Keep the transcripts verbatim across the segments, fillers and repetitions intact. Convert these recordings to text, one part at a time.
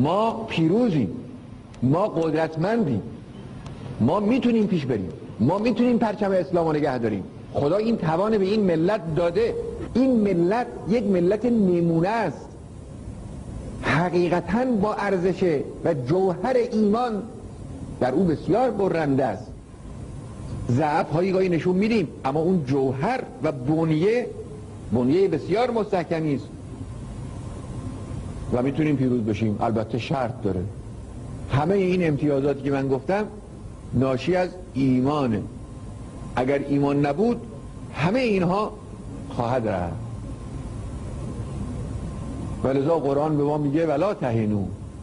ما پیروزیم، ما قدرتمندیم، ما میتونیم پیش بریم، ما میتونیم پرچم اسلام رو نگه داریم. خدا این توان به این ملت داده. این ملت یک ملت نمونه است، حقیقتاً با ارزشه و جوهر ایمان در او بسیار برنده است. ضعف هایی گاهی نشون میدیم، اما اون جوهر و بنیه بنیه بسیار مستحکمی است و میتونیم پیروز بشیم. البته شرط داره. همه این امتیازاتی که من گفتم ناشی از ایمانه. اگر ایمان نبود همه اینها خواهد رفت. ولذا قرآن به ما میگه ولا تهنوا،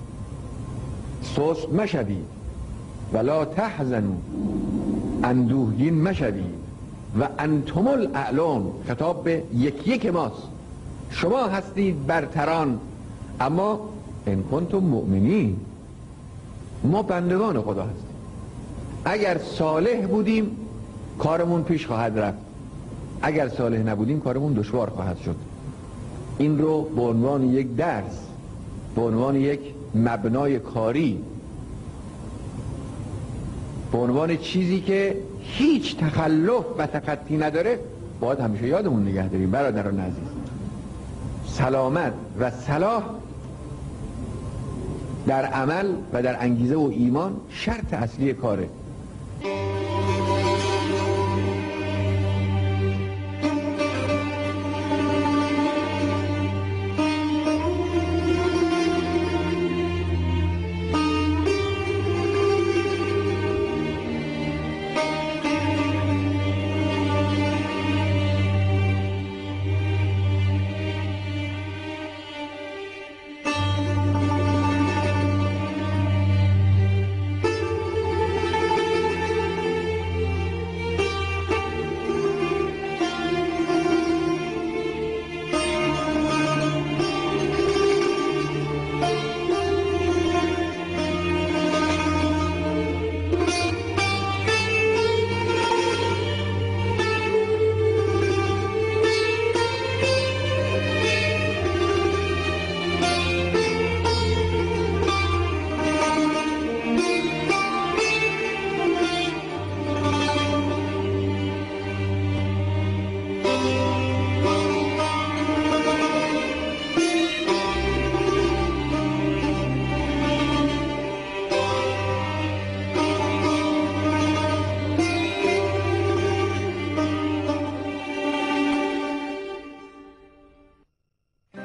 سست مشوید، ولا تحزنوا، اندوهگین مشوید، و انتم الاعلون، خطاب به یک یک ماست، شما هستید برتران، اما ان کنتم مؤمنین، ما بندگان خدا هستیم. اگر صالح بودیم کارمون پیش خواهد رفت، اگر صالح نبودیم کارمون دشوار خواهد شد. این رو به عنوان یک درس، به عنوان یک مبنای کاری، به عنوان چیزی که هیچ تخلف و تخطی نداره باید همیشه یادمون نگه داریم. برادران عزیز، سلامت و صلاح در عمل و در انگیزه و ایمان شرط اصلی کاره.